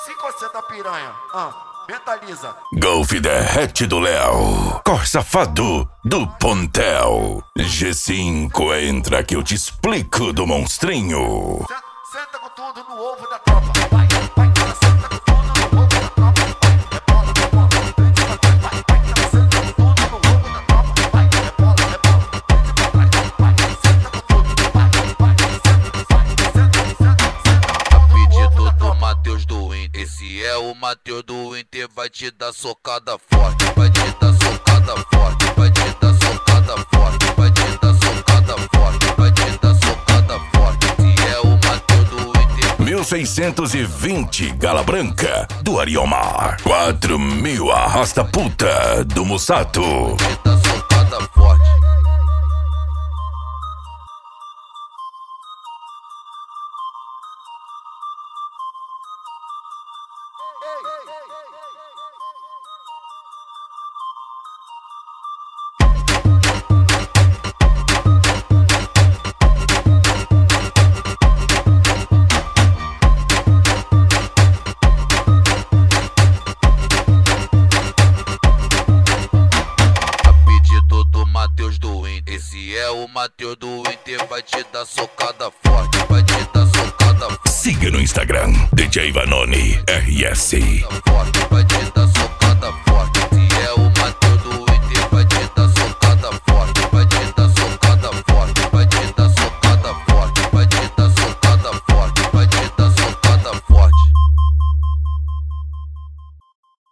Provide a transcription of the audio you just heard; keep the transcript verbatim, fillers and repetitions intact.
cinco ou da piranha. Ah, mentaliza. Golf derrete do Léo. Cor safado do Pontel. G cinco entra que eu te explico do monstrinho. Senta, senta com tudo no ovo da tropa. Vai, vai, ela senta com tudo no ovo da tropa. Rebola, rebola, vai, vai, vai, ela senta com tudo no ovo da tropa. Vai, rebola, rebola, vai, senta com tudo. Vai, vai, senta, vai, senta, senta, senta. A pedido do Matheus do Inter. Esse é o Matheus do Inter, vai te dar socada forte, vai te dar socada forte, vai te dar socada forte, vai te dar socada forte, vai te dar socada forte. Esse é o Matheus do Inter. mil seiscentos e vinte Gala Branca do Ariomar. quatro mil Arrasta Puta do Mussato. Vai te dar socada forte. Matheus do Inter. Esse é o Matheus do Inter, vai te dar socada forte, vai te dar socada forte. Siga no Instagram, D J Vanoni R S. Forte, vai te dar socada.